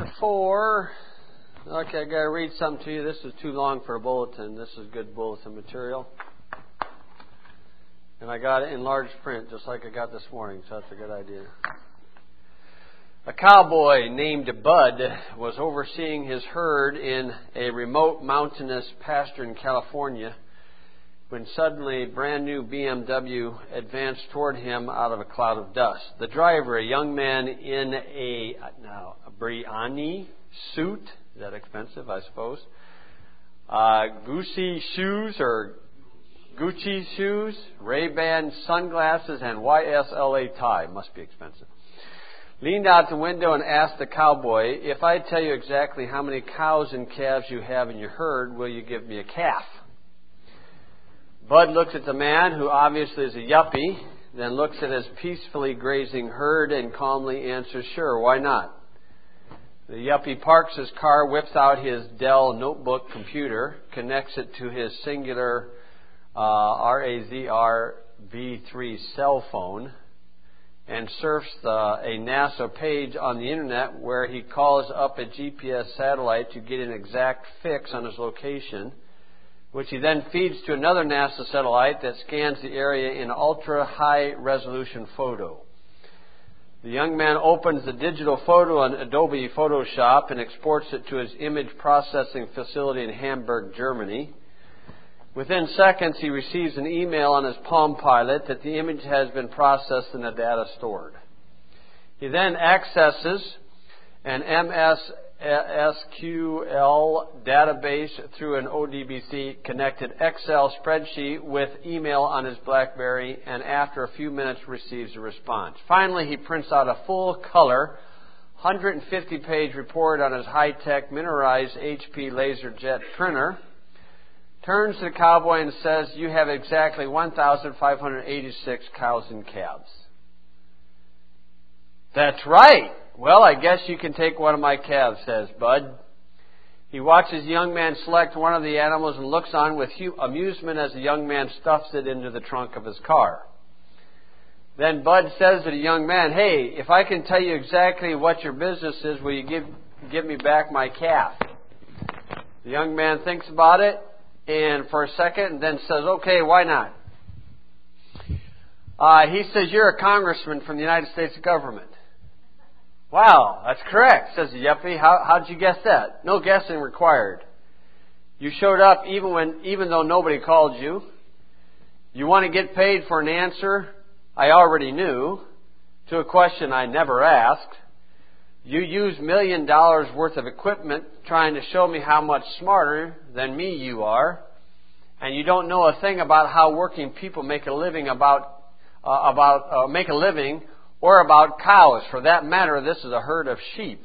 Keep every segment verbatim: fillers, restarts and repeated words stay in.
chapter four. Okay, I got to read something to you. This is too long for a bulletin. This is good bulletin material. And I got it in large print, just like I got this morning, so that's a good idea. A cowboy named Bud was overseeing his herd in a remote mountainous pasture in California when suddenly a brand new B M W advanced toward him out of a cloud of dust. The driver, a young man in a, now, a Brioni suit, is that expensive, I suppose, uh, Gucci shoes or Gucci shoes, Ray-Ban sunglasses, and Y S L A tie, must be expensive, leaned out the window and asked the cowboy, "If I tell you exactly how many cows and calves you have in your herd, will you give me a calf?" Bud looks at the man, who obviously is a yuppie, then looks at his peacefully grazing herd and calmly answers, "Sure, why not?" The yuppie parks his car, whips out his Dell notebook computer, connects it to his singular uh, R A Z R V three cell phone, and surfs the, a NASA page on the internet where he calls up a G P S satellite to get an exact fix on his location, which he then feeds to another NASA satellite that scans the area in ultra-high-resolution photo. The young man opens the digital photo on Adobe Photoshop and exports it to his image processing facility in Hamburg, Germany. Within seconds, he receives an email on his Palm Pilot that the image has been processed and the data stored. He then accesses an M S S Q L database through an O D B C-connected Excel spreadsheet with email on his BlackBerry, and after a few minutes receives a response. Finally, he prints out a full-color, one hundred fifty page report on his high-tech miniaturized H P LaserJet printer, turns to the cowboy and says, "You have exactly one thousand five hundred eighty-six cows and calves." "That's right. Well, I guess you can take one of my calves," says Bud. He watches the young man select one of the animals and looks on with amusement as the young man stuffs it into the trunk of his car. Then Bud says to the young man, "Hey, if I can tell you exactly what your business is, will you give, give me back my calf?" The young man thinks about it and for a second and then says, "Okay, why not?" Uh, he says, "You're a congressman from the United States government." "Wow, that's correct," says the yuppie. How, how'd you guess that?" "No guessing required. You showed up even when, even though nobody called you. You want to get paid for an answer I already knew to a question I never asked. You used million dollars worth of equipment trying to show me how much smarter than me you are. And you don't know a thing about how working people make a living about, uh, about, uh, make a living or about cows. For that matter, this is a herd of sheep.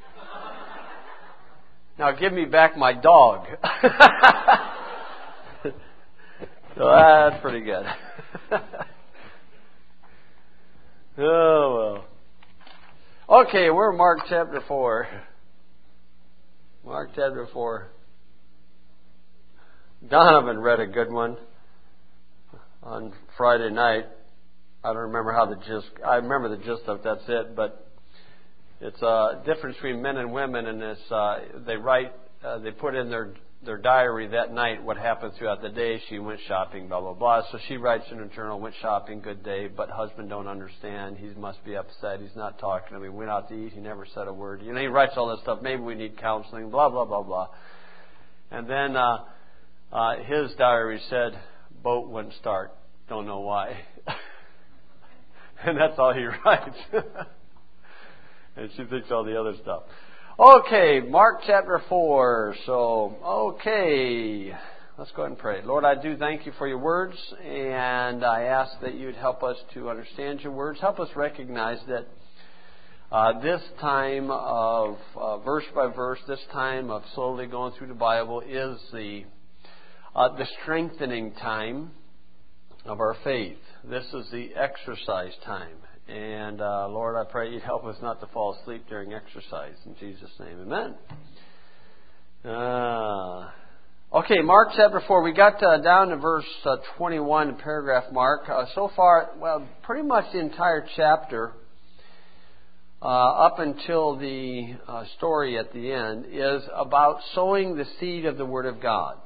Now give me back my dog." So that's pretty good. Oh, well. Okay, we're in Mark chapter four. Mark chapter four. Donovan read a good one on Friday night. I don't remember how the gist, I remember the gist of it, that's it, but it's a difference between men and women, and it's, uh, they write, uh, they put in their, their diary that night what happened throughout the day. She went shopping, blah, blah, blah. So she writes in her journal, "Went shopping, good day, but husband don't understand. He must be upset. He's not talking to me. Went out to eat. He never said a word." You know, he writes all this stuff. "Maybe we need counseling, blah, blah, blah, blah." And then uh, uh, his diary said, "Boat wouldn't start. Don't know why." And that's all he writes. And she thinks all the other stuff. Okay, Mark chapter four. So, okay, let's go ahead and pray. Lord, I do thank you for your words, and I ask that you'd help us to understand your words. Help us recognize that uh, this time of uh, verse by verse, this time of slowly going through the Bible is the uh, the strengthening time of our faith. This is the exercise time. And, uh, Lord, I pray you'd help us not to fall asleep during exercise. In Jesus' name, amen. Uh, okay, Mark chapter four. We got uh, down to verse uh, twenty-one, paragraph mark. Uh, so far, well, pretty much the entire chapter uh, up until the uh, story at the end, is about sowing the seed of the Word of God.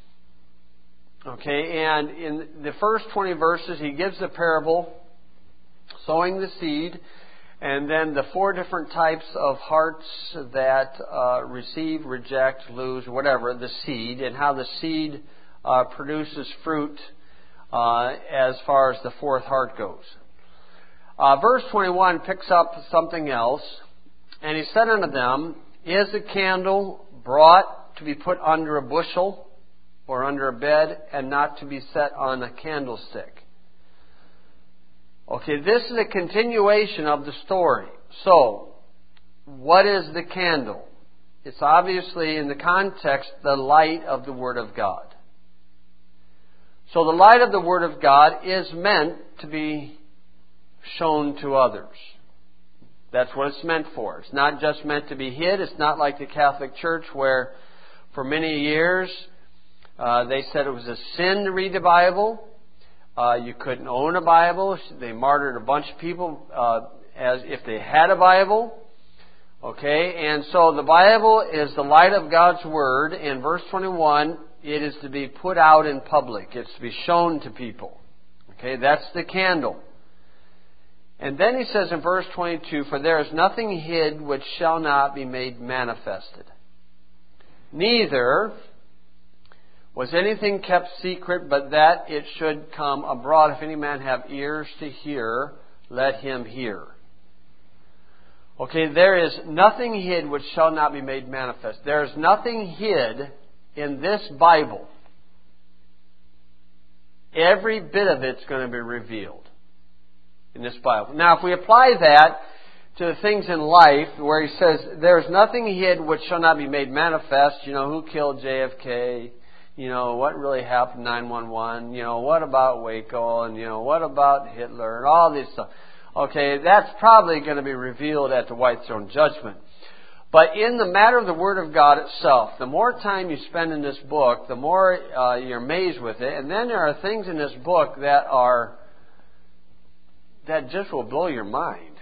Okay, and in the first twenty verses, he gives the parable, sowing the seed, and then the four different types of hearts that uh, receive, reject, lose, whatever, the seed, and how the seed uh, produces fruit uh, as far as the fourth heart goes. Uh, verse twenty-one picks up something else. And he said unto them, Is a candle brought to be put under a bushel or under a bed, and not to be set on a candlestick? Okay, this is a continuation of the story. So, what is the candle? It's obviously, in the context, the light of the Word of God. So the light of the Word of God is meant to be shown to others. That's what it's meant for. It's not just meant to be hid. It's not like the Catholic Church where for many years uh, they said it was a sin to read the Bible. Uh, you couldn't own a Bible. They martyred a bunch of people uh, as if they had a Bible. Okay, and so the Bible is the light of God's Word. In verse twenty-one, it is to be put out in public. It's to be shown to people. Okay, that's the candle. And then he says in verse twenty-two, For there is nothing hid which shall not be made manifested. Neither was anything kept secret, but that it should come abroad. If any man have ears to hear, let him hear. Okay, there is nothing hid which shall not be made manifest. There is nothing hid in this Bible. Every bit of it's going to be revealed in this Bible. Now, if we apply that to the things in life, where he says, there's nothing hid which shall not be made manifest, you know, who killed J F K, you know, what really happened nine one one, you know, what about Waco, and, you know, what about Hitler, and all this stuff. Okay, that's probably going to be revealed at the White Throne Judgment. But in the matter of the Word of God itself, the more time you spend in this book, the more uh, you're amazed with it. And then there are things in this book that are that just will blow your mind.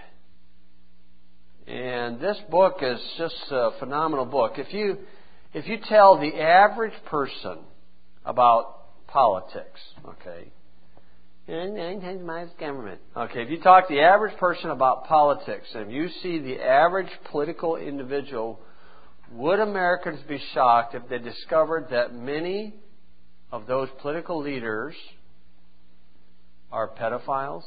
And this book is just a phenomenal book. If you if you tell the average person about politics, okay, nine times my government. Okay, if you talk to the average person about politics, and you see the average political individual, would Americans be shocked if they discovered that many of those political leaders are pedophiles?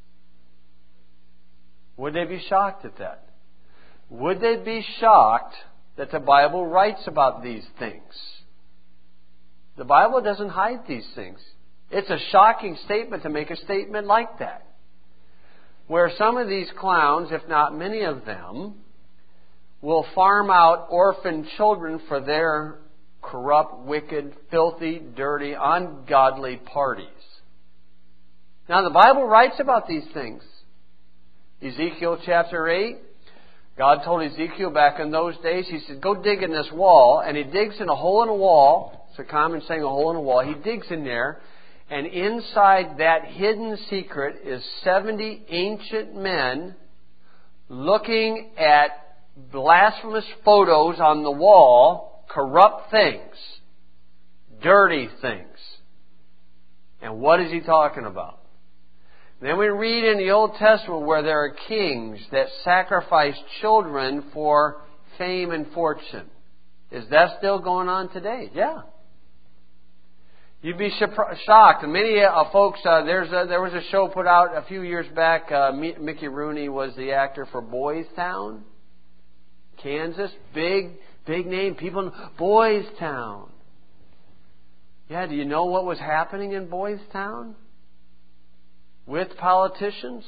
Would they be shocked at that? Would they be shocked that the Bible writes about these things? The Bible doesn't hide these things. It's a shocking statement to make a statement like that. Where some of these clowns, if not many of them, will farm out orphan children for their corrupt, wicked, filthy, dirty, ungodly parties. Now the Bible writes about these things. Ezekiel chapter eight, God told Ezekiel back in those days, He said, go dig in this wall. And he digs in a hole in a wall. It's a common saying, a hole in a wall. He digs in there. And inside that hidden secret is seventy ancient men looking at blasphemous photos on the wall, corrupt things, dirty things. And what is He talking about? Then we read in the Old Testament where there are kings that sacrifice children for fame and fortune. Is that still going on today? Yeah. You'd be shocked. Many uh, folks, uh, there's a, there was a show put out a few years back. Uh, Mickey Rooney was the actor for Boys Town, Kansas. Big, big name. People know Boys Town. Yeah, do you know what was happening in Boys Town with politicians?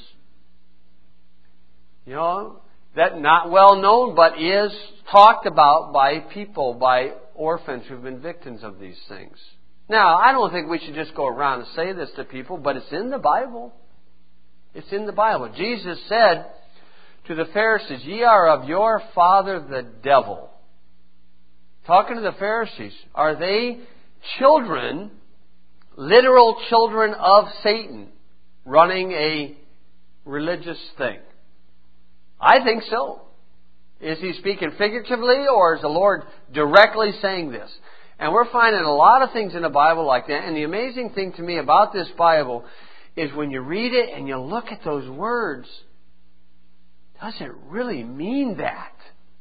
You know, that not well known, but is talked about by people, by orphans who've been victims of these things. Now, I don't think we should just go around and say this to people, but it's in the Bible. It's in the Bible. Jesus said to the Pharisees, ye are of your father the devil. Talking to the Pharisees, are they children, literal children of Satan, running a religious thing? I think so. Is he speaking figuratively, or is the Lord directly saying this? And we're finding a lot of things in the Bible like that. And the amazing thing to me about this Bible is when you read it and you look at those words, does it really mean that?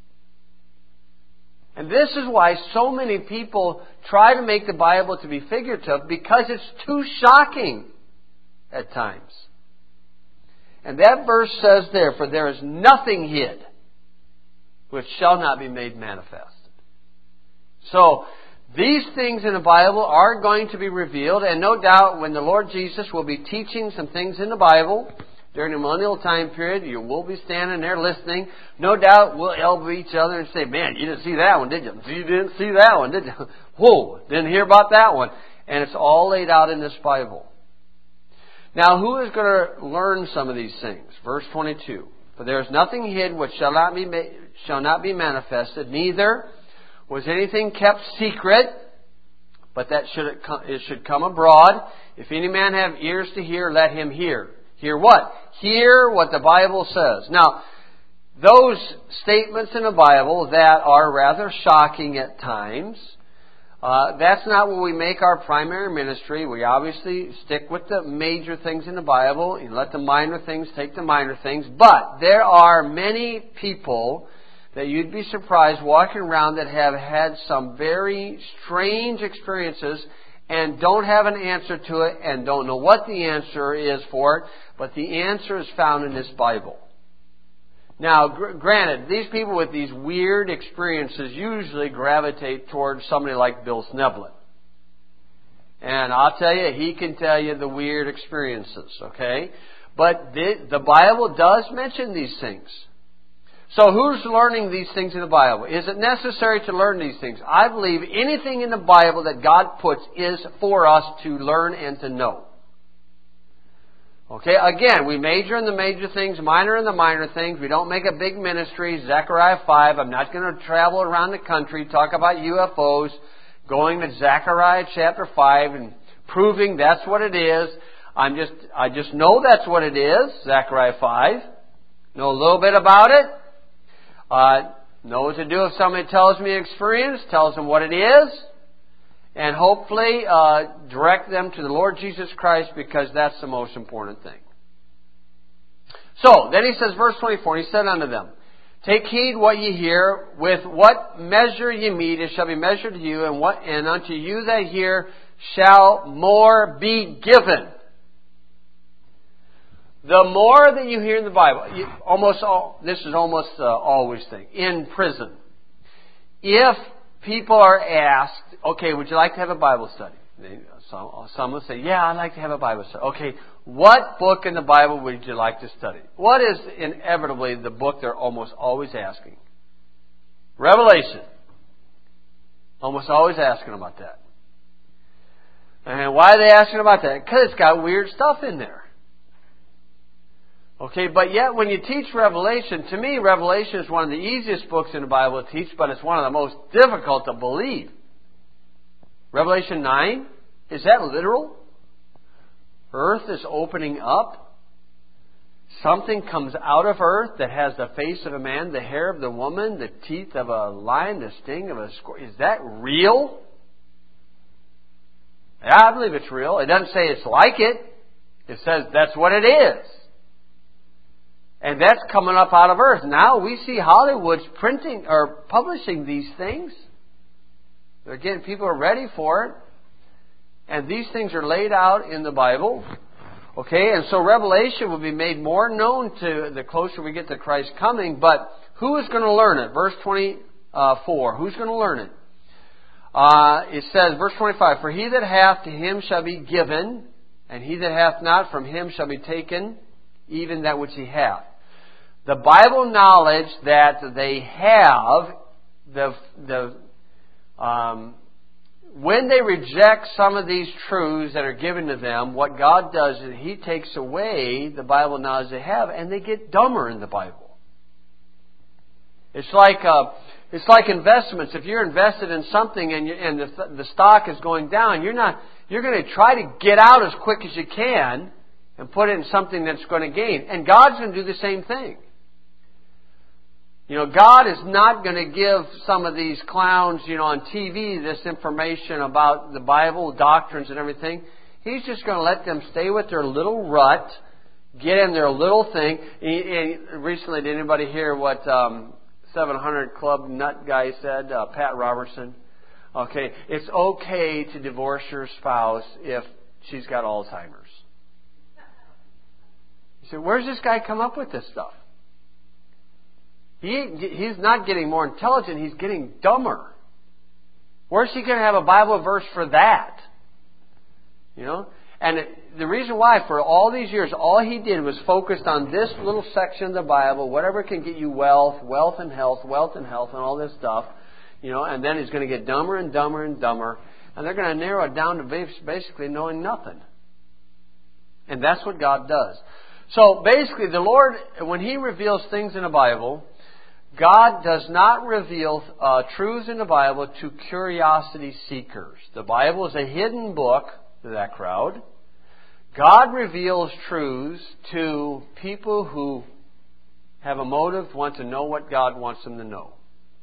And this is why so many people try to make the Bible to be figurative, because it's too shocking at times. And that verse says there, for there is nothing hid which shall not be made manifest. So, these things in the Bible are going to be revealed, and no doubt when the Lord Jesus will be teaching some things in the Bible during the millennial time period, you will be standing there listening. No doubt we'll elbow each other and say, man, you didn't see that one, did you? You didn't see that one, did you? Whoa, didn't hear about that one. And it's all laid out in this Bible. Now, who is going to learn some of these things? Verse twenty-two. For there is nothing hid which shall not be ma- shall not be manifested, neither was anything kept secret, but that should it, come, it should come abroad. If any man have ears to hear, let him hear. Hear what? Hear what the Bible says. Now, those statements in the Bible that are rather shocking at times, uh, that's not what we make our primary ministry. We obviously stick with the major things in the Bible and let the minor things take the minor things. But there are many people that you'd be surprised walking around that have had some very strange experiences and don't have an answer to it and don't know what the answer is for it, but the answer is found in this Bible. Now, gr- granted, these people with these weird experiences usually gravitate towards somebody like Bill Sneblin. And I'll tell you, he can tell you the weird experiences, okay? But the, the Bible does mention these things. So who's learning these things in the Bible? Is it necessary to learn these things? I believe anything in the Bible that God puts is for us to learn and to know. Okay, again, we major in the major things, minor in the minor things. We don't make a big ministry. Zechariah five, I'm not going to travel around the country, talk about U F Os, going to Zechariah chapter five and proving that's what it is. I'm just, I just know that's what it is, Zechariah five. Know a little bit about it. Uh, know what to do if somebody tells me experience, tells them what it is, and hopefully uh, direct them to the Lord Jesus Christ, because that's the most important thing. So, then he says, verse twenty-four, he said unto them, take heed what ye hear, with what measure ye meet, it shall be measured to you, and what and unto you that hear shall more be given. The more that you hear in the Bible, you, almost all, this is almost uh, always thing, in prison. If people are asked, okay, would you like to have a Bible study? They, some, some will say, yeah, I'd like to have a Bible study. Okay, what book in the Bible would you like to study? What is inevitably the book they're almost always asking? Revelation. Almost always asking about that. And why are they asking about that? Because it's got weird stuff in there. Okay, but yet when you teach Revelation, to me, Revelation is one of the easiest books in the Bible to teach, but it's one of the most difficult to believe. Revelation nine, is that literal? Earth is opening up. Something comes out of earth that has the face of a man, the hair of the woman, the teeth of a lion, the sting of a scorpion. Is that real? Yeah, I believe it's real. It doesn't say it's like it. It says that's what it is. And that's coming up out of earth. Now we see Hollywood's printing or publishing these things. Again, people are ready for it. And these things are laid out in the Bible. Okay, and so Revelation will be made more known to the closer we get to Christ coming. But who is going to learn it? Verse twenty-four. Who's going to learn it? Uh, it says, verse twenty-five, for he that hath, to him shall be given, and he that hath not, from him shall be taken, even that which he hath. The Bible knowledge that they have, the the um, when they reject some of these truths that are given to them, what God does is He takes away the Bible knowledge they have, and they get dumber in the Bible. It's like uh, it's like investments. If you're invested in something and you, and the the stock is going down, you're not you're going to try to get out as quick as you can and put it in something that's going to gain. And God's going to do the same thing. You know, God is not going to give some of these clowns, you know, on T V this information about the Bible, doctrines and everything. He's just going to let them stay with their little rut, get in their little thing. And recently, did anybody hear what um, seven hundred Club nut guy said, uh, Pat Robertson? Okay, it's okay to divorce your spouse if she's got Alzheimer's. You say, where's this guy come up with this stuff? He He's not getting more intelligent, he's getting dumber. Where's he going to have a Bible verse for that? You know? And the reason why, for all these years, all he did was focused on this little section of the Bible, whatever can get you wealth, wealth and health, wealth and health, and all this stuff. You know, and then he's going to get dumber and dumber and dumber. And they're going to narrow it down to basically knowing nothing. And that's what God does. So basically, the Lord, when He reveals things in the Bible, God does not reveal uh, truths in the Bible to curiosity seekers. The Bible is a hidden book to that crowd. God reveals truths to people who have a motive, want to know what God wants them to know.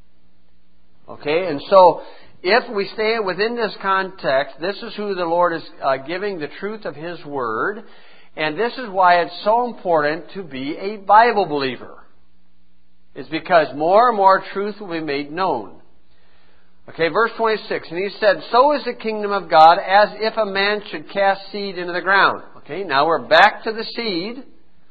Okay, and so if we stay within this context, this is who the Lord is uh, giving the truth of His Word. And this is why it's so important to be a Bible believer. It's because more and more truth will be made known. Okay, verse twenty-six. And He said, so is the kingdom of God as if a man should cast seed into the ground. Okay, now we're back to the seed.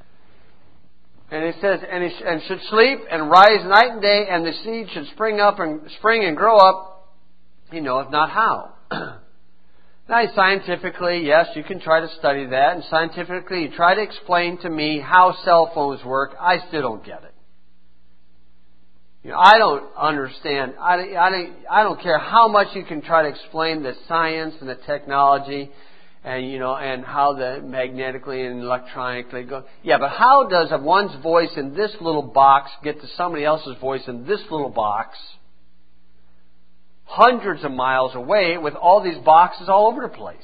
And it says, and he and should sleep and rise night and day, and the seed should spring up and spring and grow up. He knoweth not how. Now, scientifically, yes, you can try to study that, and scientifically, you try to explain to me how cell phones work. I still don't get it. You know, I don't understand. I, I, don't, I don't care how much you can try to explain the science and the technology, and you know, and how the magnetically and electronically go. Yeah, but how does a one's voice in this little box get to somebody else's voice in this little box, hundreds of miles away, with all these boxes all over the place?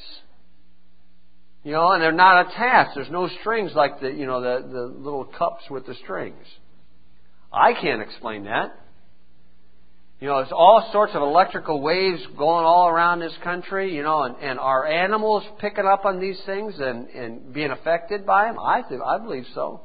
You know, and they're not attached. There's no strings like the, you know, the, the little cups with the strings. I can't explain that. You know, there's all sorts of electrical waves going all around this country, you know, and, and are animals picking up on these things and, and being affected by them? I think, I believe so.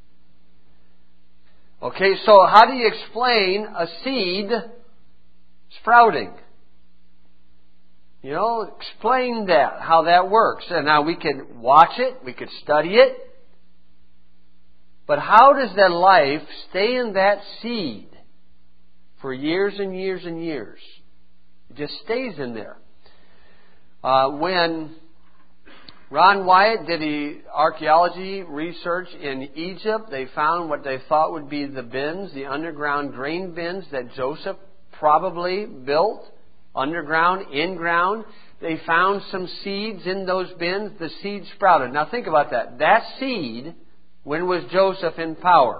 Okay, so how do you explain a seed sprouting? You know, explain that, how that works. And now we can watch it, we could study it. But how does that life stay in that seed for years and years and years? It just stays in there. Uh, when Ron Wyatt did the archaeology research in Egypt, they found what they thought would be the bins, the underground grain bins that Joseph probably built, underground, in-ground. They found some seeds in those bins. The seed sprouted. Now think about that. That seed, when was Joseph in power?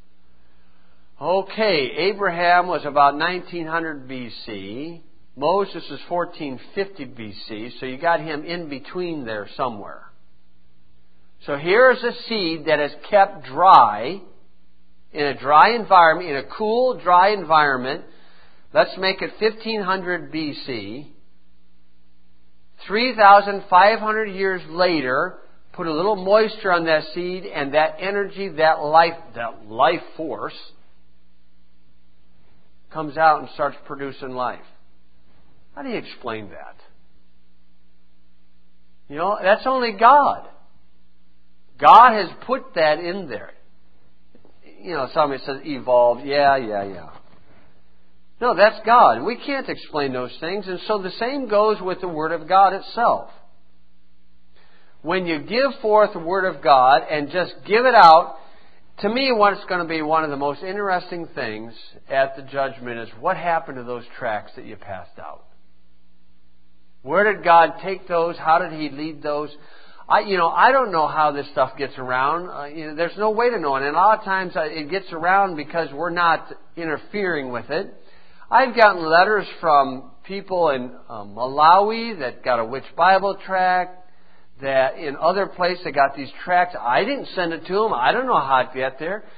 Okay, Abraham was about nineteen hundred B C. Moses is fourteen fifty B C. So you got him in between there somewhere. So here's a seed that is kept dry, in a dry environment, in a cool, dry environment. Let's make it fifteen hundred B C. three thousand five hundred years later, put a little moisture on that seed, and that energy, that life, that life force comes out and starts producing life. How do you explain that? You know, that's only God. God has put that in there. You know, somebody says evolved. Yeah, yeah, yeah. No, that's God. We can't explain those things. And so the same goes with the Word of God itself. When you give forth the Word of God and just give it out, to me, what's going to be one of the most interesting things at the judgment is what happened to those tracts that you passed out. Where did God take those? How did He lead those? I, you know, I don't know how this stuff gets around. Uh, you know, there's no way to know it. And a lot of times uh, it gets around because we're not interfering with it. I've gotten letters from people in uh, Malawi that got a Which Bible tract. That in other places they got these tracts. I didn't send it to them. I don't know how it got there.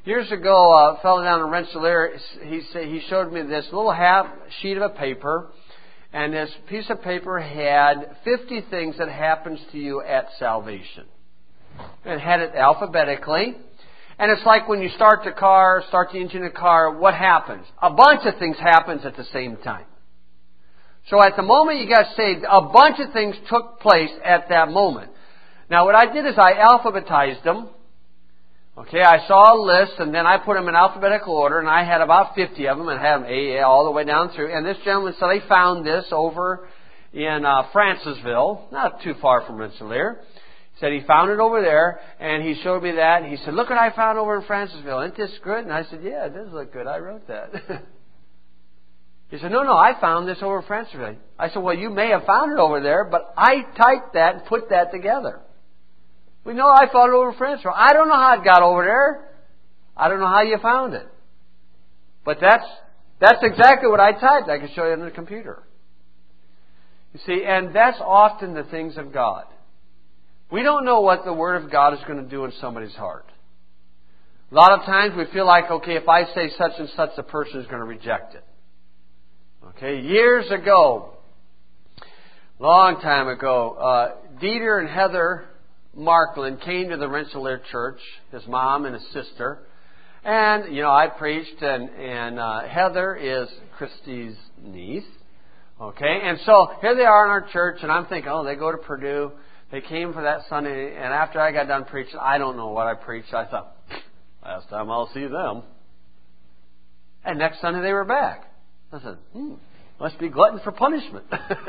Years ago, a fellow down in Rensselaer, he said, he showed me this little half sheet of a paper, and this piece of paper had fifty things that happens to you at salvation. It had it alphabetically. And it's like when you start the car, start the engine of the car, what happens? A bunch of things happens at the same time. So at the moment you got saved, a bunch of things took place at that moment. Now what I did is I alphabetized them. Okay, I saw a list and then I put them in alphabetical order, and I had about fifty of them and had them A, A all the way down through. And this gentleman said he found this over in uh, Francisville, not too far from Rensselaer. He said he found it over there, and he showed me that. And he said, "Look what I found over in Francisville. Isn't this good?" And I said, "Yeah, it does look good. I wrote that." He said, "No, no, I found this over in Francisville." I said, "Well, you may have found it over there, but I typed that and put that together." We know I found it over in Francisville. I don't know how it got over there. I don't know how you found it. But that's that's exactly what I typed. I can show you on the computer. You see, and that's often the things of God. We don't know what the Word of God is going to do in somebody's heart. A lot of times we feel like, okay, if I say such and such, the person is going to reject it. Okay, years ago, long time ago, uh, Dieter and Heather Markland came to the Rensselaer church, his mom and his sister. And, you know, I preached, and, and uh, Heather is Christy's niece. Okay, and so here they are in our church, and I'm thinking, oh, they go to Purdue. They came for that Sunday, and after I got done preaching, I don't know what I preached. I thought, last time I'll see them. And next Sunday they were back. I said, hmm, must be glutton for punishment.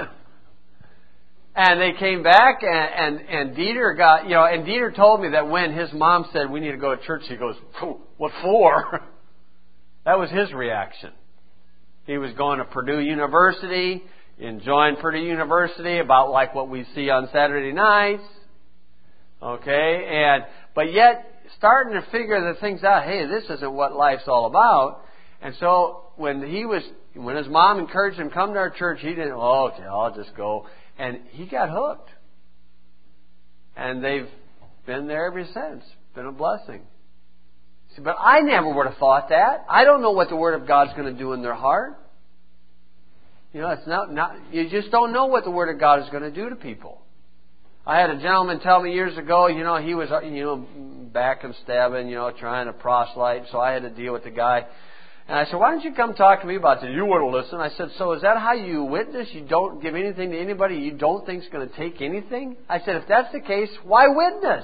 And they came back, and, and, and Dieter got, you know, and Dieter told me that when his mom said, "We need to go to church," he goes, "What for?" That was his reaction. He was going to Purdue University, enjoying Purdue University, about like what we see on Saturday nights. Okay, and, but yet, starting to figure the things out, hey, this isn't what life's all about. And so, when he was, when his mom encouraged him to come to our church, he didn't, oh, okay, I'll just go. And he got hooked. And they've been there ever since. Been a blessing. See, but I never would have thought that. I don't know what the Word of God's going to do in their heart. You know, it's not, not, you just don't know what the Word of God is going to do to people. I had a gentleman tell me years ago, you know, he was, you know, back and stabbing, you know, trying to proselyte. So I had to deal with the guy. And I said, "Why don't you come talk to me about this?" "You wouldn't listen." I said, "So is that how you witness? You don't give anything to anybody you don't think is going to take anything?" I said, "If that's the case, why witness?"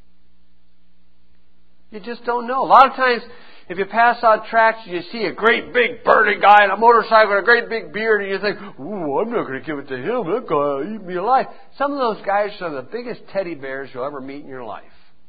You just don't know. A lot of times, if you pass out tracts, you see a great big burly guy on a motorcycle with a great big beard, and you think, "Ooh, I'm not going to give it to him. That guy will eat me alive." Some of those guys are the biggest teddy bears you'll ever meet in your life.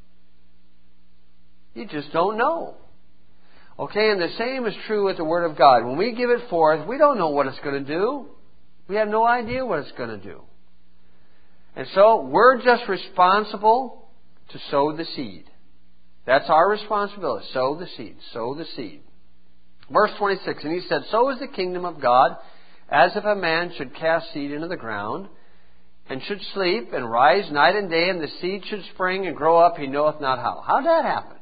You just don't know. Okay, and the same is true with the Word of God. When we give it forth, we don't know what it's going to do. We have no idea what it's going to do. And so, we're just responsible to sow the seed. That's our responsibility. Sow the seed. Sow the seed. Verse twenty-six, "And he said, So is the kingdom of God, as if a man should cast seed into the ground, and should sleep, and rise night and day, and the seed should spring and grow up, he knoweth not how." How did that happen?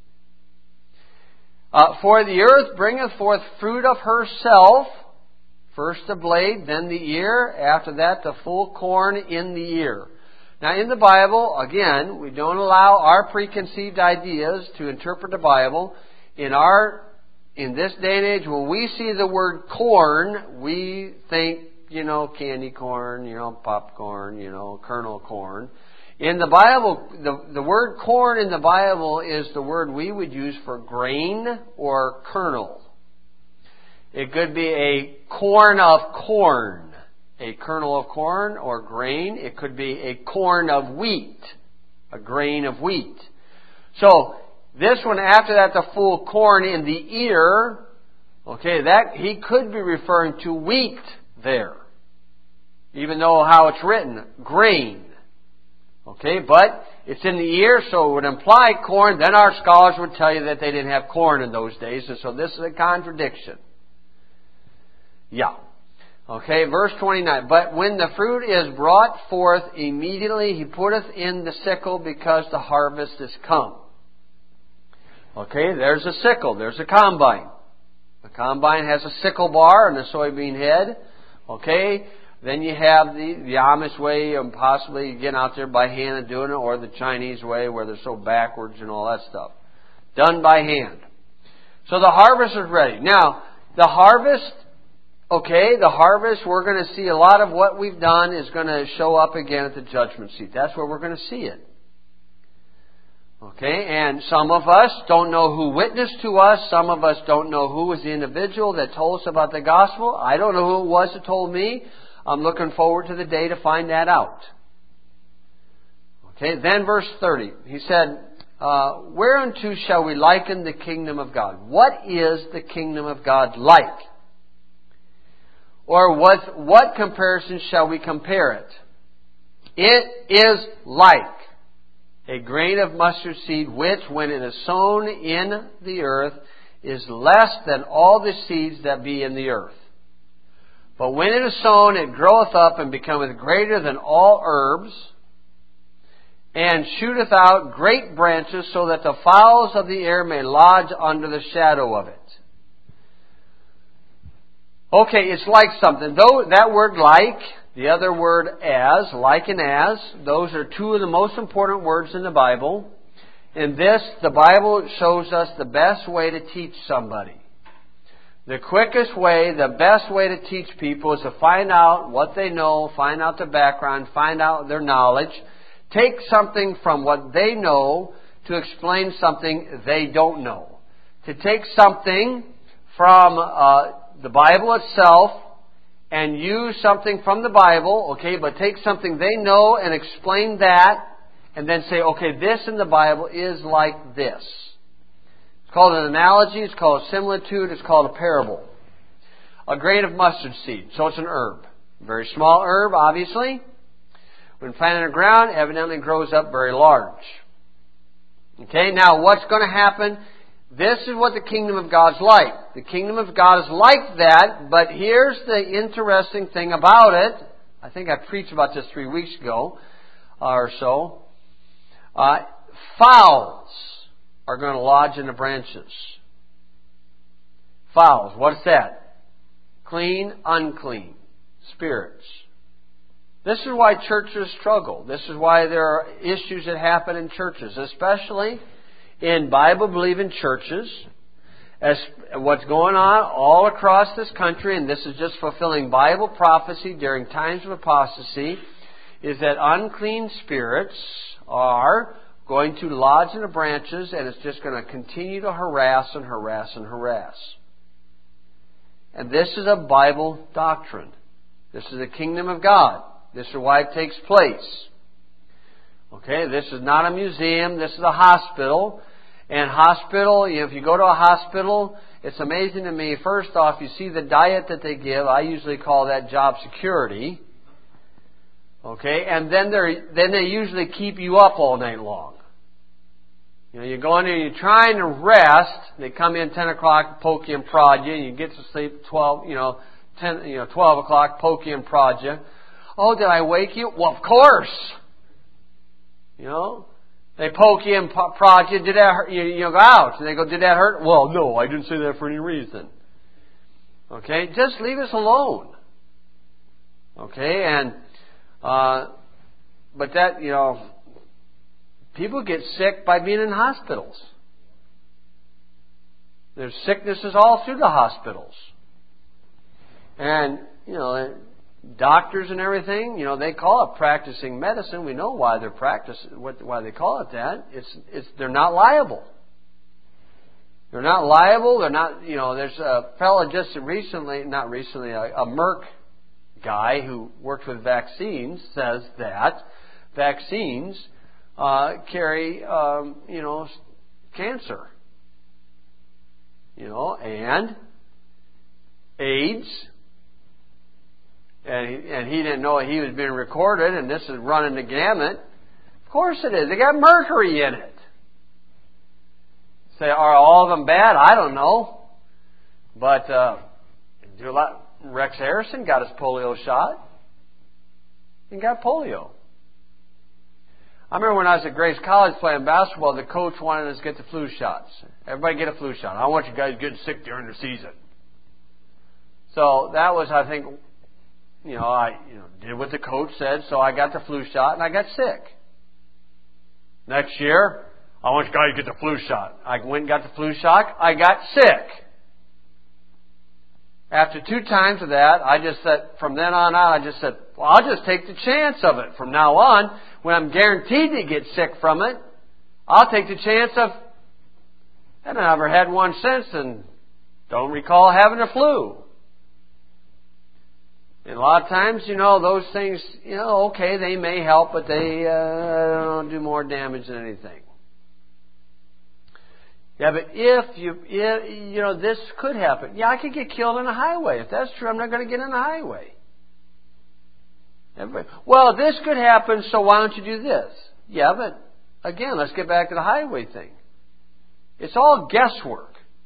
Uh, "For the earth bringeth forth fruit of herself, first the blade, then the ear, after that the full corn in the ear." Now in the Bible, again, we don't allow our preconceived ideas to interpret the Bible. In our, in this day and age, when we see the word corn, we think, you know, candy corn, you know, popcorn, you know, kernel corn. In the Bible, the, the word corn in the Bible is the word we would use for grain or kernel. It could be a corn of corn, a kernel of corn or grain. It could be a corn of wheat, a grain of wheat. So, this one, after that, the full corn in the ear, okay, that he could be referring to wheat there. Even though how it's written, grain. Okay, but it's in the ear, so it would imply corn. Then our scholars would tell you that they didn't have corn in those days, and so this is a contradiction. Yeah. Okay, verse twenty-nine. "But when the fruit is brought forth, immediately he putteth in the sickle, because the harvest is come." Okay, there's a sickle. There's a combine. The combine has a sickle bar and a soybean head. Okay, then you have the, the Amish way of possibly getting out there by hand and doing it, or the Chinese way where they're so backwards and all that stuff. Done by hand. So the harvest is ready. Now, the harvest, okay, the harvest, we're going to see a lot of what we've done is going to show up again at the judgment seat. That's where we're going to see it. Okay, and some of us don't know who witnessed to us. Some of us don't know who was the individual that told us about the gospel. I don't know who it was that told me. I'm looking forward to the day to find that out. Okay, then verse thirty. He said, uh, whereunto shall we liken the kingdom of God? What is the kingdom of God like? Or what, what comparison shall we compare it? It is like a grain of mustard seed, which, when it is sown in the earth, is less than all the seeds that be in the earth. But when it is sown, it groweth up and becometh greater than all herbs, and shooteth out great branches, so that the fowls of the air may lodge under the shadow of it. Okay, it's like something. Though that word like, the other word as, like and as, those are two of the most important words in the Bible. In this, the Bible shows us the best way to teach somebody. The quickest way, the best way to teach people is to find out what they know, find out their background, find out their knowledge, take something from what they know to explain something they don't know. To take something from uh, the Bible itself and use something from the Bible, okay, but take something they know and explain that, and then say, okay, this in the Bible is like this. It's called an analogy, it's called a similitude, it's called a parable. A grain of mustard seed, so it's an herb. A very small herb, obviously. When planted in the ground, evidently grows up very large. Okay, now what's going to happen? This is what the kingdom of God's like. The kingdom of God is like that, but here's the interesting thing about it. I think I preached about this three weeks ago or so. Uh, fowls are going to lodge in the branches. Fowls, what's that? Clean, unclean spirits. This is why churches struggle. This is why there are issues that happen in churches, especially in Bible-believing churches. As what's going on all across this country, and this is just fulfilling Bible prophecy during times of apostasy, is that unclean spirits are going to lodge in the branches, and it's just going to continue to harass and harass and harass. And this is a Bible doctrine. This is the kingdom of God. This is why it takes place. Okay, this is not a museum. This is a hospital. And hospital, if you go to a hospital, it's amazing to me. First off, you see the diet that they give. I usually call that job security. Okay, and then they then they usually keep you up all night long. You know, you go in there, you're trying to rest. They come in ten o'clock, poke you and prod you, and you get to sleep twelve, you know, ten, you know, twelve o'clock, poke you and prod you. Oh, did I wake you? Well, of course. You know. They poke you and prod you. Did that hurt? You, you go out. And they go, did that hurt? Well, no, I didn't say that for any reason. Okay? Just leave us alone. Okay? And, uh, but that, you know, people get sick by being in hospitals. There's sicknesses all through the hospitals. And, you know, doctors and everything, you know, they call it practicing medicine. We know why they're practicing, why they call it that. It's, it's, they're not liable. They're not liable. They're not, you know, there's a fellow just recently, not recently, a, a Merck guy who worked with vaccines says that vaccines uh, carry, um, you know, cancer, you know, and AIDS. And he, and he didn't know he was being recorded, and this is running the gamut. Of course it is. They got mercury in it. Say, are all of them bad? I don't know. But uh, do a lot. Rex Harrison got his polio shot. He got polio. I remember when I was at Grace College playing basketball, the coach wanted us to get the flu shots. Everybody get a flu shot. I don't want you guys getting sick during the season. So that was, I think, you know, I you know, did what the coach said, so I got the flu shot and I got sick. Next year, I want you guys to get the flu shot. I went and got the flu shot. I got sick. After two times of that, I just said, from then on out, I just said, well, I'll just take the chance of it. From now on, when I'm guaranteed to get sick from it, I'll take the chance of, and I never had one since and don't recall having a flu. And a lot of times, you know, those things, you know, okay, they may help, but they uh, do more damage than anything. Yeah, but if you, if, you know, this could happen. Yeah, I could get killed on a highway. If that's true, I'm not going to get on a highway. Everybody, well, this could happen, so why don't you do this? Yeah, but again, let's get back to the highway thing. It's all guesswork.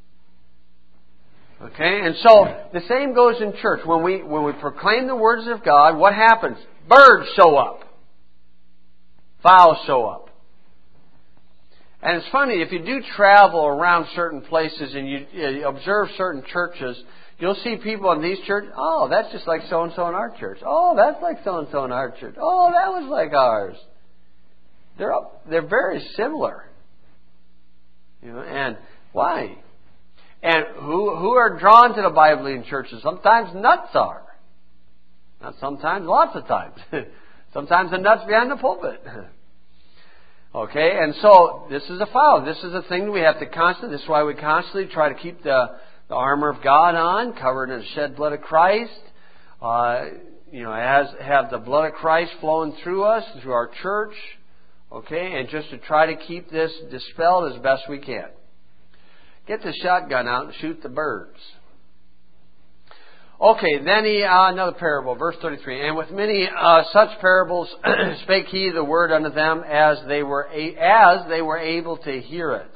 Okay, and so the same goes in church. When we when we proclaim the words of God, what happens? Birds show up. Fowls show up. And it's funny, if you do travel around certain places and you, you observe certain churches, you'll see people in these churches, oh, that's just like so-and-so in our church. Oh, that's like so-and-so in our church. Oh, that was like ours. They're up, they're very similar. You know, and why? And who who are drawn to the Bible-believing churches? Sometimes nuts are. Not sometimes, lots of times. Sometimes the nuts behind the pulpit. Okay, and so this is a foul. This is a thing we have to constantly, this is why we constantly try to keep the, the armor of God on, covered in the shed blood of Christ. Uh, you know, as have the blood of Christ flowing through us, through our church. Okay, and just to try to keep this dispelled as best we can. Get the shotgun out and shoot the birds. Okay, then he, uh, another parable, verse thirty-three. And with many uh, such parables spake he the word unto them as they were a- as they were able to hear it.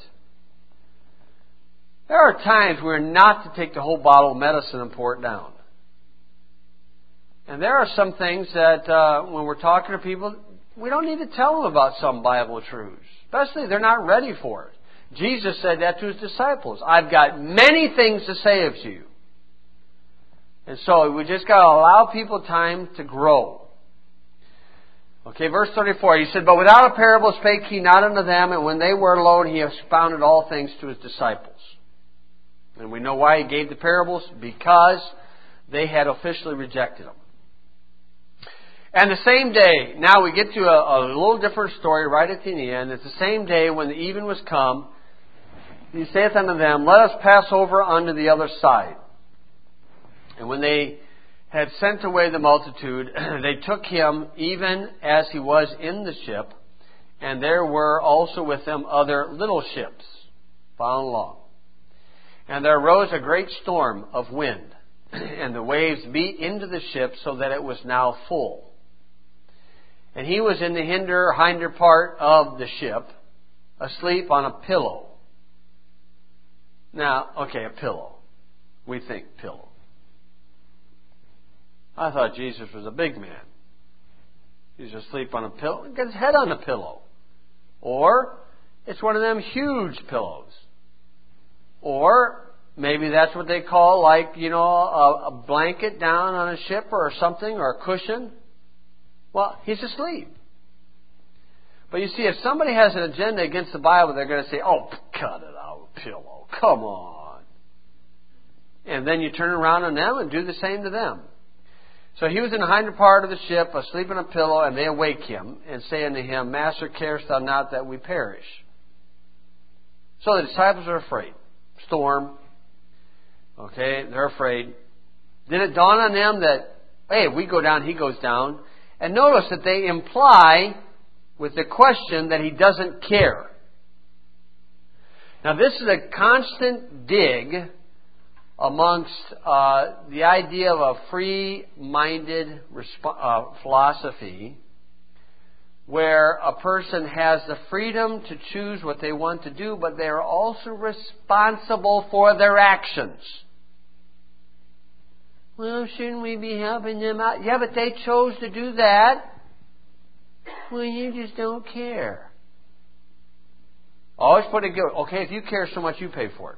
There are times we're not to take the whole bottle of medicine and pour it down. And there are some things that uh, when we're talking to people, we don't need to tell them about some Bible truths. Especially if they're not ready for it. Jesus said that to His disciples. I've got many things to say of you. And so we just got to allow people time to grow. Okay, verse thirty-four. He said, but without a parable spake He not unto them, and when they were alone He expounded all things to His disciples. And we know why He gave the parables. Because they had officially rejected Him. And the same day, now we get to a, a little different story right at the end. It's the same day when the even was come. He saith unto them, let us pass over unto the other side. And when they had sent away the multitude, they took Him even as He was in the ship, and there were also with them other little ships following along. And there arose a great storm of wind, and the waves beat into the ship so that it was now full. And He was in the hinder, hinder part of the ship, asleep on a pillow. Now, okay, a pillow. We think pillow. I thought Jesus was a big man. He's asleep on a pillow. He got his head on a pillow. Or it's one of them huge pillows. Or maybe that's what they call, like, you know, a, a blanket down on a ship or something, or a cushion. Well, he's asleep. But you see, if somebody has an agenda against the Bible, they're going to say, oh, cut it out, pillow. Come on. And then you turn around on them and do the same to them. So he was in the hinder part of the ship, asleep on a pillow, and they awake him, and say unto him, Master, carest thou not that we perish? So the disciples are afraid. Storm. Okay, they're afraid. Did it dawn on them that, hey, if we go down, he goes down? And notice that they imply with the question that he doesn't care. Now this is a constant dig amongst uh, the idea of a free-minded resp- uh, philosophy where a person has the freedom to choose what they want to do, but they are also responsible for their actions. Well, shouldn't we be helping them out? Yeah, but they chose to do that. Well, you just don't care. Always put a guilt. Okay, if you care so much, you pay for it.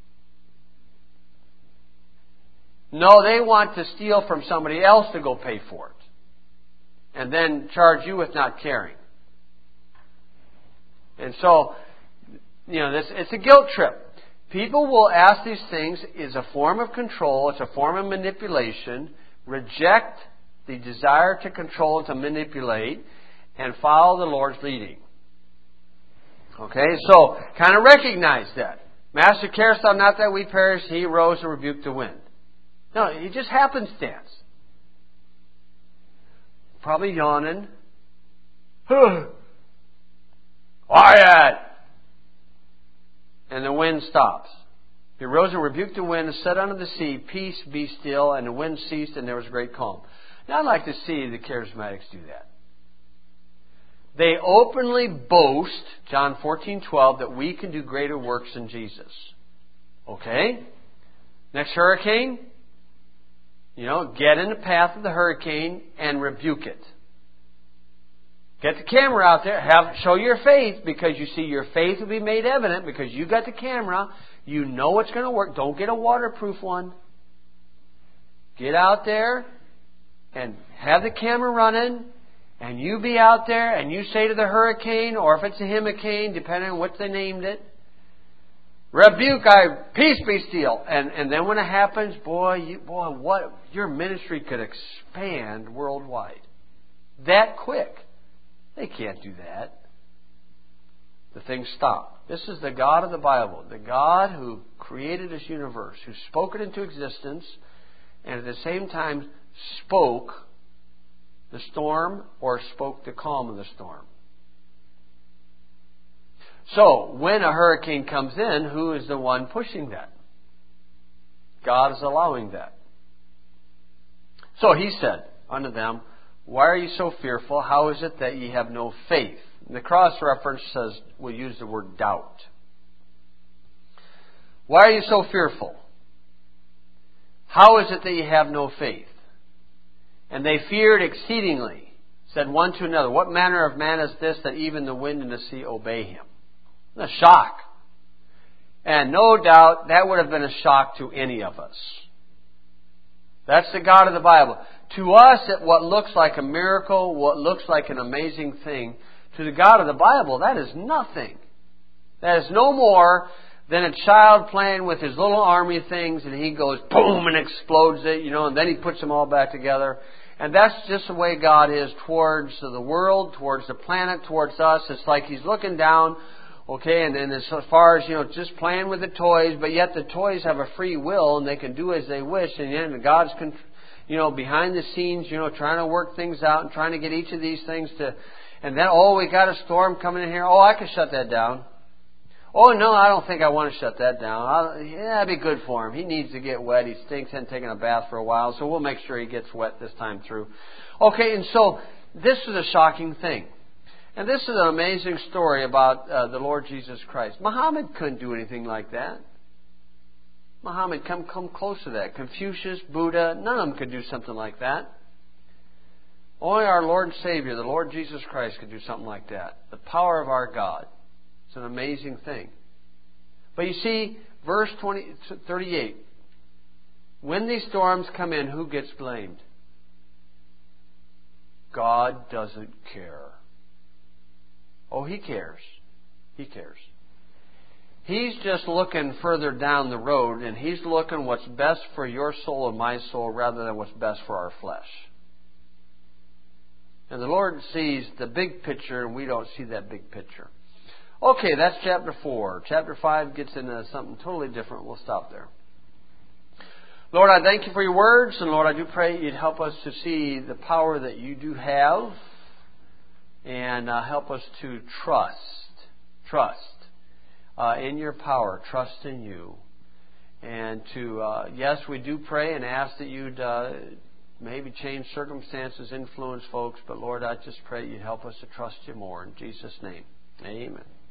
No, they want to steal from somebody else to go pay for it. And then charge you with not caring. And so, you know, this, it's a guilt trip. People will ask these things is a form of control. It's a form of manipulation. Reject the desire to control and to manipulate and follow the Lord's leading. Okay, so kind of recognize that. Master, carest thou not that we perish? He rose and rebuked the wind. No, it just happenstance. Probably yawning. Quiet! And the wind stops. He rose and rebuked the wind and said unto the sea, Peace, be still. And the wind ceased and there was great calm. Now I'd like to see the charismatics do that. They openly boast, John fourteen twelve, that we can do greater works than Jesus. Okay? Next hurricane, you know, get in the path of the hurricane and rebuke it. Get the camera out there. Have show your faith, because you see your faith will be made evident because you got the camera. You know what's going to work. Don't get a waterproof one. Get out there and have the camera running, and you be out there and you say to the hurricane, or if it's a himicane, depending on what they named it, rebuke, I peace be still. And and then when it happens, boy, you, boy, what your ministry could expand worldwide that quick. They can't do that. The things stop. This is the God of the Bible, the God who created this universe, who spoke it into existence, and at the same time spoke the storm or spoke the calm of the storm. So, when a hurricane comes in, who is the one pushing that? God is allowing that. So he said unto them, Why are you so fearful? How is it that ye have no faith? The cross reference says, we'll use the word doubt. Why are you so fearful? How is it that ye have no faith? And they feared exceedingly, said one to another, What manner of man is this that even the wind and the sea obey him? A shock. And no doubt that would have been a shock to any of us. That's the God of the Bible. To us, it what looks like a miracle, what looks like an amazing thing, to the God of the Bible, that is nothing. That is no more than a child playing with his little army things, and he goes boom and explodes it, you know, and then he puts them all back together. And that's just the way God is towards the world, towards the planet, towards us. It's like He's looking down, okay, and then as far as, you know, just playing with the toys, but yet the toys have a free will and they can do as they wish, and yet God's, you know, behind the scenes, you know, trying to work things out and trying to get each of these things to, and then, oh, we got a storm coming in here. Oh, I can shut that down. Oh, no, I don't think I want to shut that down. I'll, yeah, that'd be good for him. He needs to get wet. He stinks, hadn't taken a bath for a while, so we'll make sure he gets wet this time through. Okay, and so this is a shocking thing. And this is an amazing story about uh, the Lord Jesus Christ. Muhammad couldn't do anything like that. Muhammad come come close to that. Confucius, Buddha, none of them could do something like that. Only our Lord and Savior, the Lord Jesus Christ, could do something like that. The power of our God. It's an amazing thing. But you see, verse twenty, thirty-eight. When these storms come in, who gets blamed? God doesn't care. Oh, He cares. He cares. He's just looking further down the road, and He's looking what's best for your soul and my soul rather than what's best for our flesh. And the Lord sees the big picture, and we don't see that big picture. Okay, that's chapter four. Chapter five gets into something totally different. We'll stop there. Lord, I thank You for Your words, and Lord, I do pray You'd help us to see the power that You do have, and uh, help us to trust, trust uh, in Your power, trust in You, and to uh, yes, we do pray and ask that You'd uh, maybe change circumstances, influence folks, but Lord, I just pray You'd help us to trust You more. In Jesus' name, amen.